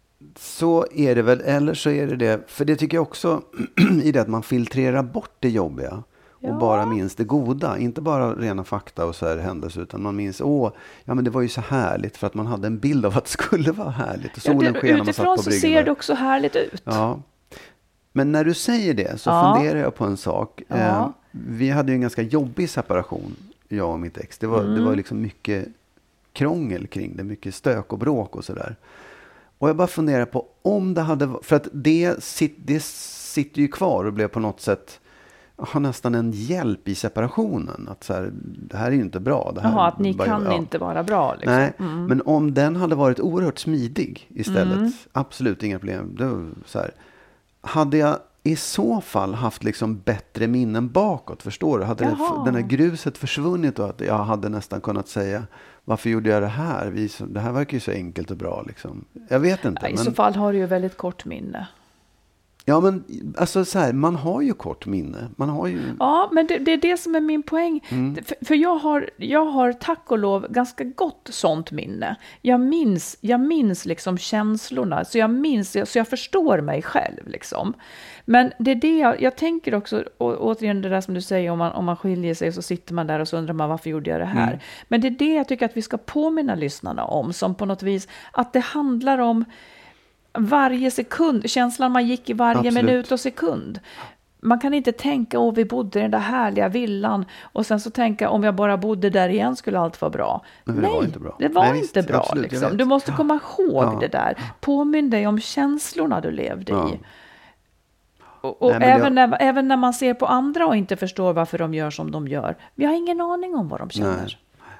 så är det väl, eller så är det det, för det tycker jag också i det att man filtrerar bort det jobbiga och Ja. bara minns det goda. Inte bara rena fakta och så här händelser, utan man minns, åh, ja men det var ju så härligt för att man hade en bild av att det skulle vara härligt. Och solen Ja, det, sken när man satt utifrån på så bryggan ser där. det också härligt ut. Ja. Men när du säger det så Ja. funderar jag på en sak. Ja. Eh, vi hade ju en ganska jobbig separation, jag och mitt ex. Det var, mm. det var liksom mycket krångel kring det, mycket stök och bråk och sådär. Och jag bara funderar på om det hade, för att det, sit, det sitter ju kvar och blev på något sätt har nästan en hjälp i separationen. Att så här, det här är ju inte bra. Det här Jaha, att ni bara, kan ja. inte vara bra. Liksom. Nej, mm. men om den hade varit oerhört smidig istället, mm. absolut inga problem. Det var så här, hade jag i så fall haft liksom bättre minnen bakåt, förstår du? Hade det, den här gruset försvunnit och att jag hade nästan kunnat säga, varför gjorde jag det här? Vi, det här verkar ju så enkelt och bra. Liksom. Jag vet inte. Ja, I men... så fall har du ju väldigt kort minne. Ja, men alltså så här, man har ju kort minne. Man har ju... Ja, men det, det är det som är min poäng. Mm. För, för jag har, jag har tack och lov ganska gott sånt minne. Jag minns, jag minns liksom känslorna. Så jag minns, så jag förstår mig själv liksom. Men det är det jag, jag tänker också, å, återigen det där som du säger, om man, om man skiljer sig så sitter man där och så undrar man varför gjorde jag det här. Mm. Men det är det jag tycker att vi ska påminna lyssnarna om, som på något vis, att det handlar om varje sekund, känslan man gick i varje Absolut. minut och sekund. Man kan inte tänka, åh vi bodde i den där härliga villan och sen så tänka, om jag bara bodde där igen skulle allt vara bra. Men Nej, det var inte bra. Det var Nej, inte visst, bra absolut, liksom. Du måste komma ihåg ja. det där. Påminn dig om känslorna du levde ja. i. Och, och Nej, även, jag... när, även när man ser på andra och inte förstår varför de gör som de gör. Vi har ingen aning om vad de känner. Nej.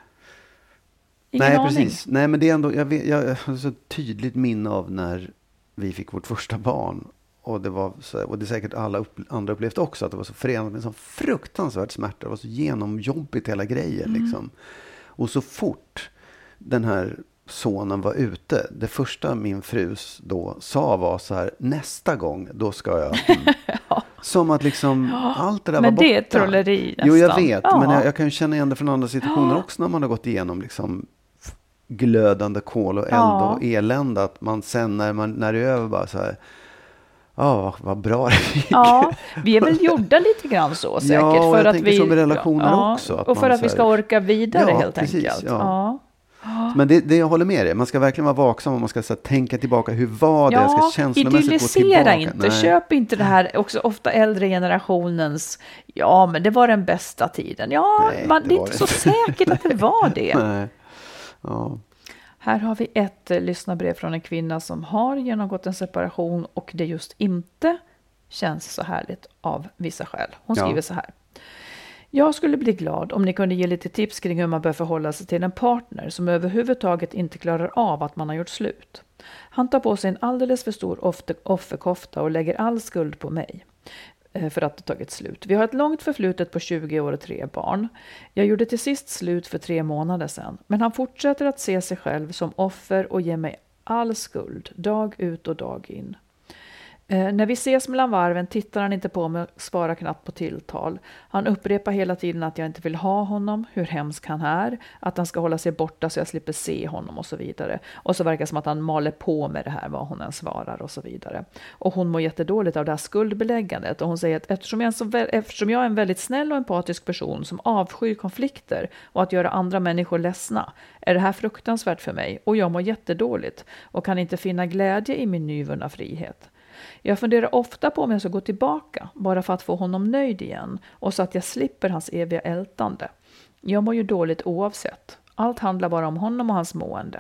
Ingen Nej, aning. precis. Nej, men det är ändå, jag, vet, jag har så tydligt minne av när vi fick vårt första barn. Och det var så, och det är säkert alla upp, andra upplevt också, att det var så förenat med en sån fruktansvärd smärta. Det var så genomjobbigt hela grejen. Mm. Liksom. Och så fort den här sonen var ute, det första min frus då sa var så här, nästa gång, då ska jag... Mm. ja. Som att liksom ja. allt det där men var borta. Men det är trolleri nästan. Jo, jag vet. Ja. Men jag, jag kan ju känna igen det från andra situationer ja. också när man har gått igenom liksom glödande kol och eld ja. och elände. Att man sen när, man, när det är över bara så här, ja, vad, vad bra det gick. Ja, vi är väl gjorda lite grann så säkert. Ja, och för jag att tänker vi, så med relationer ja, också. Att och för man, att vi ska orka vidare ja, helt precis, enkelt. Ja. Ja. Men det, det jag håller med dig. Man ska verkligen vara vaksam och man ska så här, tänka tillbaka. Hur var det? Ja, jag ska känslomässigt gå tillbaka. inte. Nej. Köp inte det här också ofta äldre generationens, ja men det var den bästa tiden. Ja, Nej, man, det, det är var inte det. så säkert att det var det. Nej. Ja. Här har vi ett eh, lyssnarbrev från en kvinna som har genomgått en separation och det just inte känns så härligt av vissa skäl. Hon skriver ja. så här. Jag skulle bli glad om ni kunde ge lite tips kring hur man bör förhålla sig till en partner som överhuvudtaget inte klarar av att man har gjort slut. Han tar på sig en alldeles för stor offer- offerkofta och lägger all skuld på mig för att det tagit slut. Vi har ett långt förflutet på tjugo år och tre barn. Jag gjorde till sist slut för tre månader sedan, men han fortsätter att se sig själv som offer och ger mig all skuld, dag ut och dag in. Eh, när vi ses mellan varven tittar han inte på mig och svarar knappt på tilltal. Han upprepar hela tiden att jag inte vill ha honom, hur hemsk han är, att han ska hålla sig borta så jag slipper se honom och så vidare. Och så verkar det som att han maler på med det här, vad hon än svarar och så vidare. Och hon mår jättedåligt av det här skuldbeläggandet. Och hon säger att eftersom jag, är så, eftersom jag är en väldigt snäll och empatisk person som avskyr konflikter och att göra andra människor ledsna, är det här fruktansvärt för mig. Och jag mår jättedåligt och kan inte finna glädje i min nyvunna frihet. Jag funderar ofta på om jag ska gå tillbaka bara för att få honom nöjd igen och så att jag slipper hans eviga ältande. Jag mår ju dåligt oavsett. Allt handlar bara om honom och hans mående.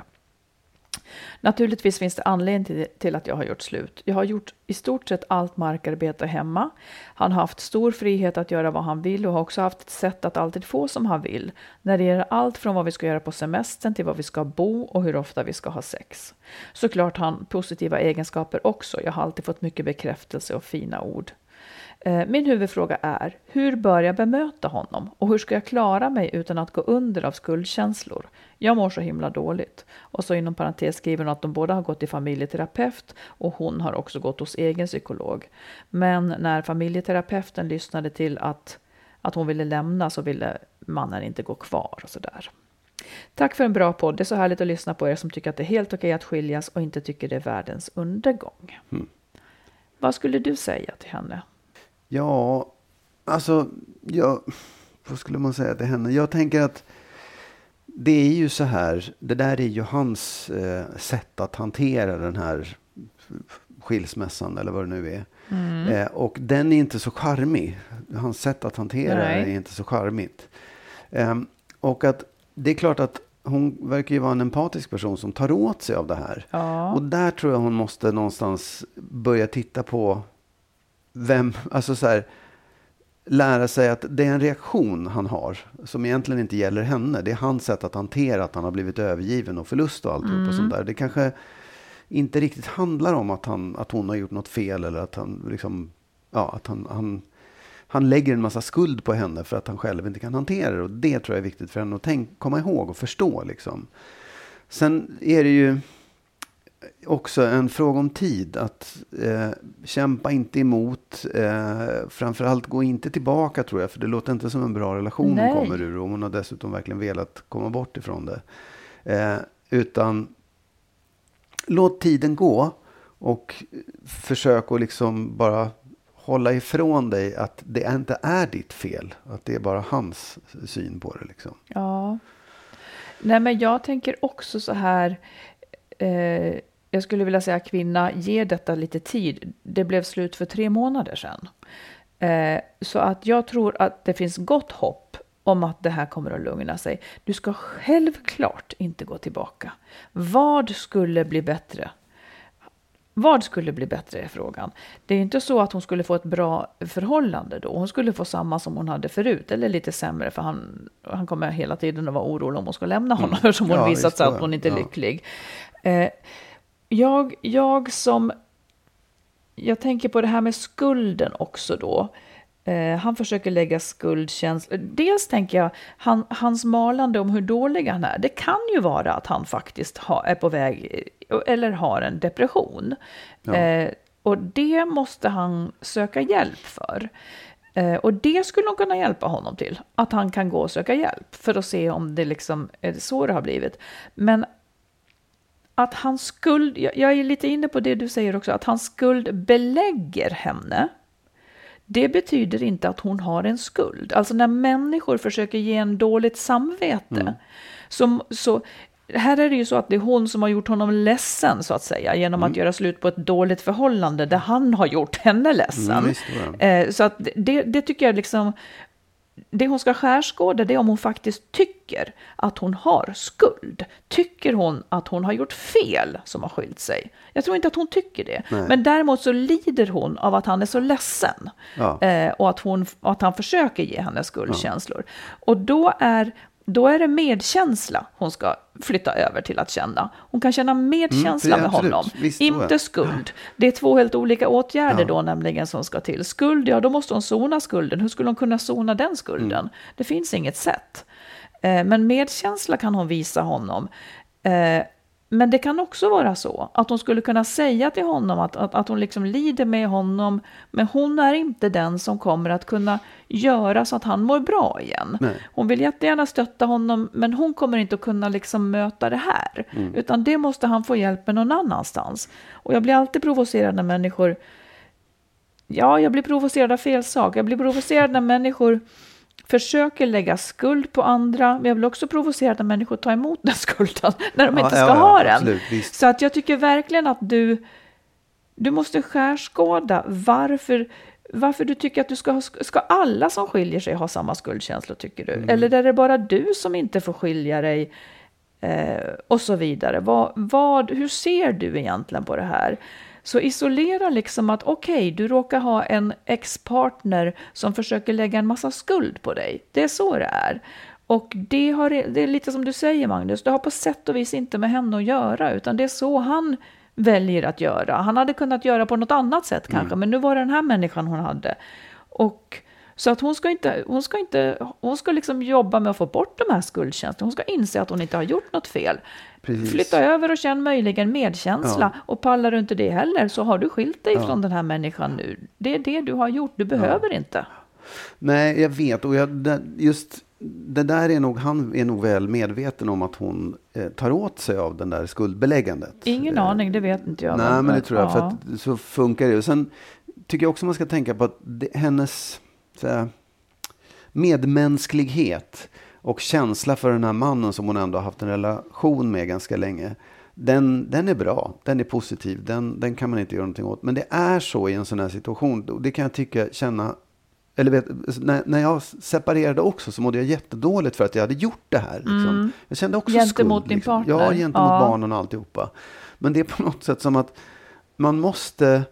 Naturligtvis finns det anledning till att jag har gjort slut. Jag har gjort i stort sett allt markarbete hemma. Han har haft stor frihet att göra vad han vill och har också haft ett sätt att alltid få som han vill. När det gäller allt från vad vi ska göra på semestern till vad vi ska bo och hur ofta vi ska ha sex. Såklart har han positiva egenskaper också. Jag har alltid fått mycket bekräftelse och fina ord. Min huvudfråga är, hur bör jag bemöta honom? Och hur ska jag klara mig utan att gå under av skuldkänslor? Jag mår så himla dåligt. Och så inom parentes skriver hon att de båda har gått till familjeterapeut och hon har också gått hos egen psykolog. Men när familjeterapeuten lyssnade till att, att hon ville lämna så ville mannen inte gå kvar och sådär. Tack för en bra podd. Det är så härligt att lyssna på er som tycker att det är helt okej att skiljas och inte tycker det är världens undergång. Mm. Vad skulle du säga till henne? Ja, alltså, jag, vad skulle man säga till henne? Jag tänker att det är ju så här, det där är ju hans eh, sätt att hantera den här skilsmässan eller vad det nu är. Mm. Eh, och den är inte så charmig. Hans sätt att hantera Nej. det är inte så charmigt. Eh, och att det är klart att hon verkar ju vara en empatisk person som tar åt sig av det här. Ja. Och där tror jag hon måste någonstans börja titta på vem, alltså så här, lära sig att det är en reaktion han har som egentligen inte gäller henne. Det är hans sätt att hantera att han har blivit övergiven och förlust och alltihop Mm. och sånt där. Det kanske inte riktigt handlar om att, han, att hon har gjort något fel eller att han liksom, ja, att han, han, han lägger en massa skuld på henne för att han själv inte kan hantera det. Och det tror jag är viktigt för henne att tänk, komma ihåg och förstå liksom. Sen är det ju också en fråga om tid. Att eh, kämpa inte emot. Eh, framförallt gå inte tillbaka tror jag. För det låter inte som en bra relation Nej. hon kommer ur. Och hon har dessutom verkligen velat komma bort ifrån det. Eh, utan låt tiden gå. Och försök att liksom bara hålla ifrån dig att det inte är ditt fel. Att det är bara hans syn på det liksom. Ja. Nej, men jag tänker också så här. Eh, jag skulle vilja säga kvinna, ge detta lite tid. Det blev slut för tre månader sedan. Eh, så att jag tror att det finns gott hopp om att det här kommer att lugna sig. Du ska självklart inte gå tillbaka. Vad skulle bli bättre? Vad skulle bli bättre är frågan. Det är inte så att hon skulle få ett bra förhållande då. Hon skulle få samma som hon hade förut. Eller lite sämre, för han, han kommer hela tiden att vara orolig om hon ska lämna honom. Mm. Som hon Ja, visat sig att hon inte är ja. lycklig. Eh, jag, jag som... Jag tänker på det här med skulden också då. Eh, han försöker lägga skuldkänslor. Dels tänker jag, han, hans malande om hur dålig han är. Det kan ju vara att han faktiskt ha, är på väg eller har en depression. Ja. Eh, och det måste han söka hjälp för. Eh, och det skulle nog kunna hjälpa honom till. Att han kan gå och söka hjälp för att se om det liksom är så det har blivit. Men att han skuld, jag, jag är lite inne på det du säger också, att han skuld belägger henne. Det betyder inte att hon har en skuld. Alltså när människor försöker ge en dåligt samvete. Mm. Så, så här är det ju så att det är hon som har gjort honom ledsen så att säga. Genom mm. att göra slut på ett dåligt förhållande där han har gjort henne ledsen. Mm, visst, ja. eh, så att det, det tycker jag liksom... Det hon ska skärskåda det är om hon faktiskt tycker att hon har skuld. Tycker hon att hon har gjort fel som har skilt sig? Jag tror inte att hon tycker det. Nej. Men däremot så lider hon av att han är så ledsen. Ja. Eh, och att, hon, att han försöker ge henne skuldkänslor. Ja. Och då är, då är det medkänsla hon ska flytta över till att känna. Hon kan känna medkänsla mm, med honom. Visst, inte skuld. Det är två helt olika åtgärder ja. Då nämligen som ska till. Skuld, ja då måste hon sona skulden. Hur skulle hon kunna sona den skulden? Mm. Det finns inget sätt. Eh, men medkänsla kan hon visa honom. Eh, men det kan också vara så att hon skulle kunna säga till honom att, att, att hon liksom lider med honom. Men hon är inte den som kommer att kunna göra så att han mår bra igen. Nej. Hon vill jättegärna stötta honom, men hon kommer inte att kunna liksom möta det här. Mm. Utan det måste han få hjälp med någon annanstans. Och jag blir alltid provocerad när människor... Ja, jag blir provocerad av fel sak. Jag blir provocerad när människor försöker lägga skuld på andra. Men jag blir också provocerad när människor tar emot den skulden. När de ja, inte ska ja, ha ja, den. Absolut, så att jag tycker verkligen att du... Du måste skärskåda varför... Varför du tycker att du ska ha, ska alla som skiljer sig ha samma skuldkänslor tycker du? Mm. Eller är det bara du som inte får skilja dig eh, och så vidare? Vad, vad, hur ser du egentligen på det här? Så isolera liksom att okej, okay, du råkar ha en ex-partner som försöker lägga en massa skuld på dig. Det är så det är. Och det, har, det är lite som du säger Magnus, det har på sätt och vis inte med henne att göra utan det är så han väljer att göra. Han hade kunnat göra på något annat sätt kanske, mm. men nu var det den här människan hon hade. Och så att hon ska inte, hon ska inte, hon ska liksom jobba med att få bort de här skuldkänslorna. Hon ska inse att hon inte har gjort något fel. Precis. Flytta över och känn möjligen medkänsla. Ja. Och pallar du inte det heller så har du skilt dig ja. Från den här människan nu. Det är det du har gjort, du behöver ja. Inte. Nej, jag vet. Och jag, just det där är nog, han är nog väl medveten om att hon eh, tar åt sig av den där skuldbeläggandet. Ingen eh, aning, det vet inte jag. Nej, men, men det tror jag. Ja. För att så funkar det. Och sen tycker jag också man ska tänka på att det, hennes så här, medmänsklighet och känsla för den här mannen som hon ändå har haft en relation med ganska länge. den, den är bra, den är positiv, den, den kan man inte göra någonting åt. Men det är så i en sån här situation, det kan jag tycka, känna, eller vet, när, när jag separerade också så mådde jag jättedåligt för att jag hade gjort det här. Liksom. Mm. Jag kände också gentemot skuld. Din liksom. partner. Ja, gentemot ja. barnen och alltihopa. Men det är på något sätt som att man måste...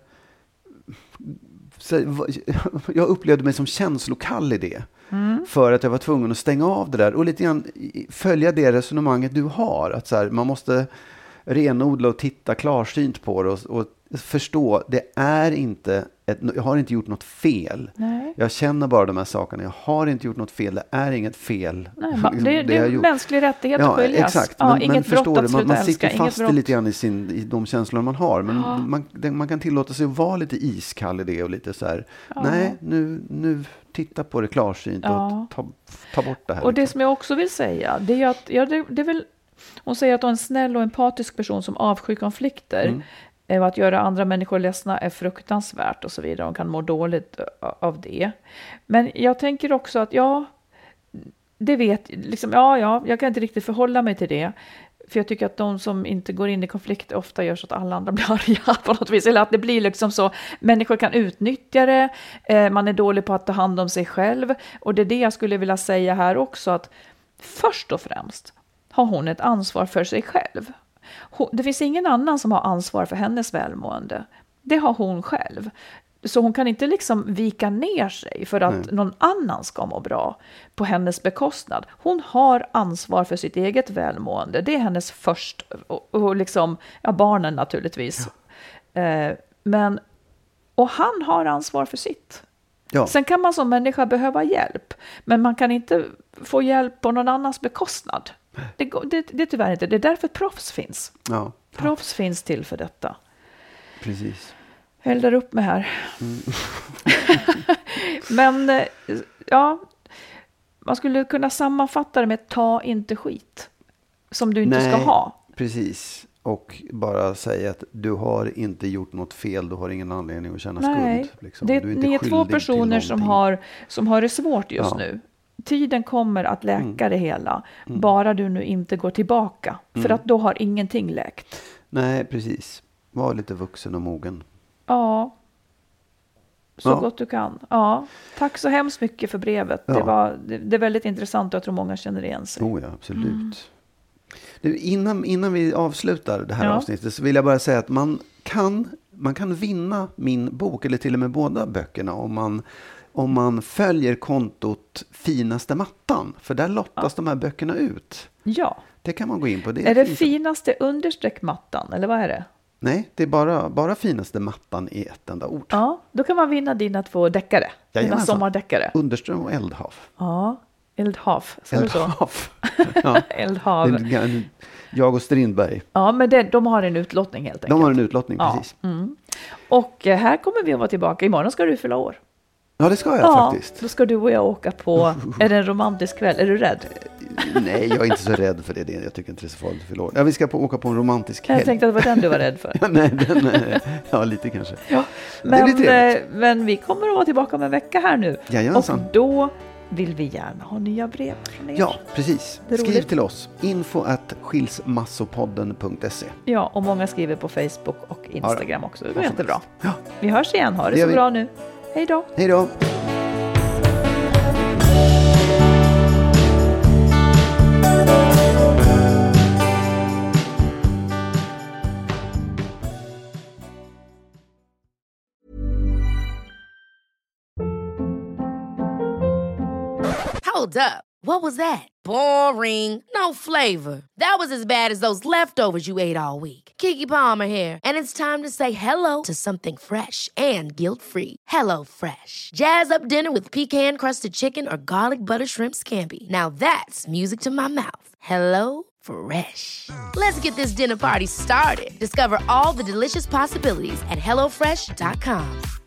Jag upplevde mig som känslokall i det. Mm. För att jag var tvungen att stänga av det där. Och lite grann följa det resonemanget du har. Att så här, man måste renodla och titta klarsynt på det. Och, och förstå, det är inte... Ett, jag har inte gjort något fel. Nej. Jag känner bara de här sakerna. Jag har inte gjort något fel. Det är inget fel. Nej, man, det, det, det är en mänsklig rättighet ja, att skiljas. Exakt. Ja, men, inget men förstår brott du, man, man sitter älska, fast i lite grann i, sin, i de känslor man har. Men ja. man, det, man kan tillåta sig att vara lite iskall i det. Och lite så här, ja. nej, nu, nu titta på det klarsynt ja. och ta, ta bort det här. Och det liksom. som jag också vill säga, det är att ja, det, det är väl, hon säger att hon är en snäll och empatisk person som avskyr konflikter. Mm. Och att göra andra människor ledsna är fruktansvärt och så vidare. De kan må dåligt av det. Men jag tänker också att ja, det vet, liksom, ja, ja, jag kan inte riktigt förhålla mig till det. För jag tycker att de som inte går in i konflikt ofta gör så att alla andra blir arga på något vis. Eller att det blir liksom så, människor kan utnyttja det. Eh, man är dålig på att ta hand om sig själv. Och det är det jag skulle vilja säga här också. Att först och främst har hon ett ansvar för sig själv. Det finns ingen annan som har ansvar för hennes välmående. Det har hon själv. Så hon kan inte liksom vika ner sig för att Nej. någon annan ska må bra på hennes bekostnad. Hon har ansvar för sitt eget välmående. Det är hennes först, och, och liksom, ja, barnen naturligtvis. Ja. Eh, men, och han har ansvar för sitt. Ja. Sen kan man som människa behöva hjälp. Men man kan inte få hjälp på någon annans bekostnad. Det, det, det är tyvärr inte. Det är därför proffs finns. Ja. Proffs finns till för detta. Precis. Jag eldar upp mig här. Mm. Men ja, man skulle kunna sammanfatta det med ta inte skit. Som du inte Nej, ska ha. Precis. Och bara säga att du har inte gjort något fel. Du har ingen anledning att känna Nej. skuld. Liksom. Det, du är inte ni är två personer som har, som har det svårt just ja. nu. Tiden kommer att läka mm. det hela. Mm. Bara du nu inte går tillbaka. Mm. För att då har ingenting läkt. Nej, precis. Var lite vuxen och mogen. Ja. Så ja. gott du kan. Ja. Tack så hemskt mycket för brevet. Ja. Det, var, det, det är väldigt intressant och jag tror många känner igen sig. Oh ja, absolut. Mm. Du, innan, innan vi avslutar det här ja. avsnittet så vill jag bara säga att man kan, man kan vinna min bok eller till och med båda böckerna om man Om man följer kontot Finaste mattan. För där lottas ja. de här böckerna ut. Ja. Det kan man gå in på. Det är, är det finaste understreck mattan? Eller vad är det? Nej, det är bara, bara Finaste mattan i ett enda ord. Ja, då kan man vinna dina två deckare. Dina sommardeckare. Underström och Eldhav. Ja, Eldhav. Eldhav. Ja. Eldhav. Jag och Strindberg. Ja, men det, de har en utlottning helt enkelt. De har en utlottning, ja. precis. Mm. Och här kommer vi att vara tillbaka. Imorgon ska du fylla år. Ja, det ska jag ja, faktiskt. Då ska du och jag åka på, är det en romantisk kväll? Är du rädd? Nej, jag är inte så rädd för det. Jag tycker inte det är så farligt för låt. Ja, vi ska på, åka på en romantisk helg. Jag tänkte att det var den du var rädd för. ja, nej, den, nej, ja, lite kanske. Ja, men, eh, men vi kommer att vara tillbaka om en vecka här nu. Jajamensan. Och då vill vi gärna ha nya brev från er. Ja, precis. Skriv till oss. info at skilsmassopodden punkt se. Ja, och många skriver på Facebook och Instagram ja, också. Det går jättebra. Ja. Vi hörs igen. Ha det, det så vi. bra nu. Hej då. Hej då. Hold up. What was that? Boring. No flavor. That was as bad as those leftovers you ate all week. Keke Palmer here, and it's time to say hello to something fresh and guilt-free. Hello Fresh. Jazz up dinner with pecan-crusted chicken or garlic butter shrimp scampi. Now that's music to my mouth. Hello Fresh. Let's get this dinner party started. Discover all the delicious possibilities at hello fresh dot com.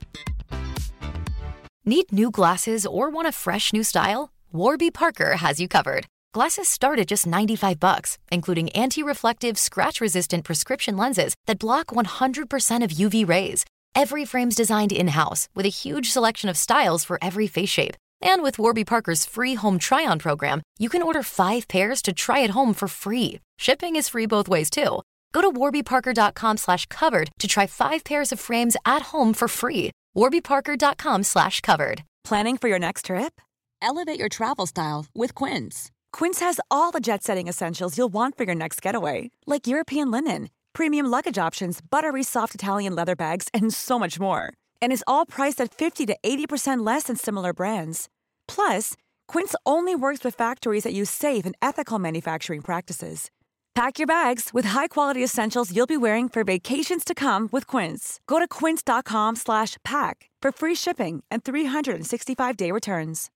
Need new glasses or want a fresh new style? Warby Parker has you covered. Glasses start at just ninety-five bucks, including anti-reflective, scratch-resistant prescription lenses that block one hundred percent of U V rays. Every frame's designed in-house with a huge selection of styles for every face shape. And with Warby Parker's free home try-on program, you can order five pairs to try at home for free. Shipping is free both ways, too. Go to warbyparker.com slash covered to try five pairs of frames at home for free. warbyparker.com slash covered. Planning for your next trip? Elevate your travel style with Quince. Quince has all the jet-setting essentials you'll want for your next getaway, like European linen, premium luggage options, buttery soft Italian leather bags, and so much more. And is all priced at fifty to eighty percent less than similar brands. Plus, Quince only works with factories that use safe and ethical manufacturing practices. Pack your bags with high-quality essentials you'll be wearing for vacations to come with Quince. Go to quince.com slash pack for free shipping and three sixty-five day returns.